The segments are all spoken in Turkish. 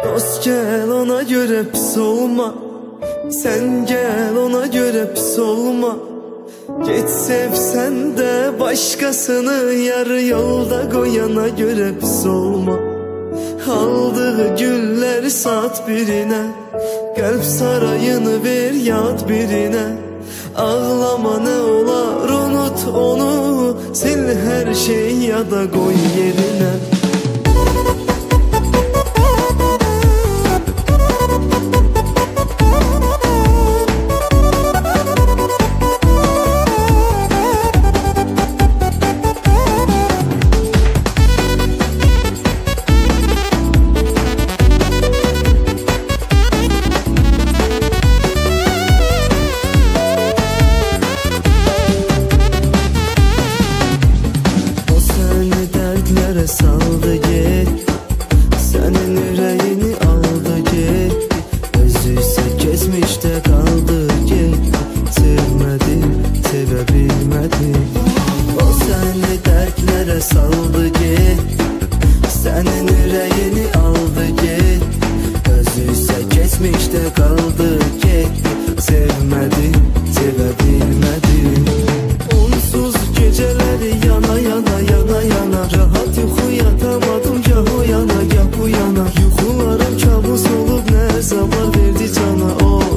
Dost gel ona göre pis olma, sen gel ona göre pis olma. Geç sevsen de başkasını yarı yolda koyana göre pis olma. Aldığı güller sat birine, kalp sarayını ver yat birine. Ağlama ne olar unut onu, sil her şeyi ya da koy yerine. Saldı git, senin yüreğini aldı git. Özüyse kesmişte kaldı git. Sevmedi, sevebilmedi. O seni dertlere saldı git, senin yüreğini aldı git. Özüyse kesmişte kaldı git. Sevmedi, sevebilmedi. Onsuz geceleri yana yana yana yana, rahat yuhu yatamadım, gah o yana gah bu yana. Yuhularım kabus olup ne zabar verdi cana o.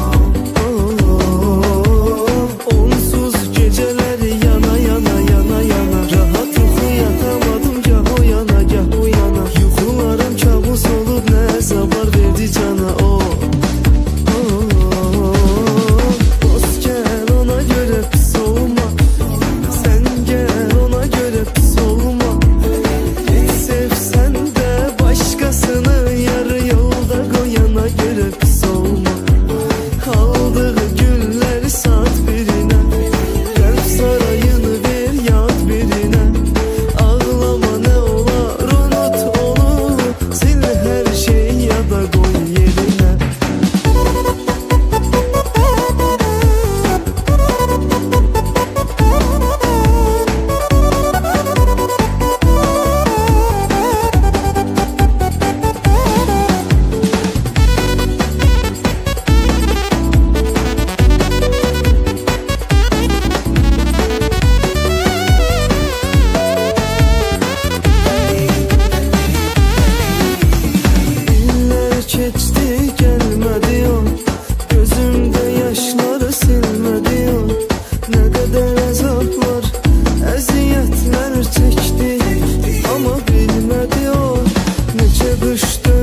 Onsuz geceleri yana yana yana yana, rahat yuhu yatamadım, gah o yana gah bu yana. Yuhularım kabus olup ne zabar verdi cana o. Dost gel ona göre pis olma, sen gel ona göre pis olma. Hiç sevsen de başkasını yarı yolda koyana göre pis olma. Aldığı güller sat birine, kalp sarayını ver yat birine. Ağlama ne olar unut onu, sil her şeyi ya da koy yerine. Geçti gelmedi o, gözümde yaşları silmedi o. Ne kadar azaplar, eziyetler çekti ama bilmedi o. Nece düştü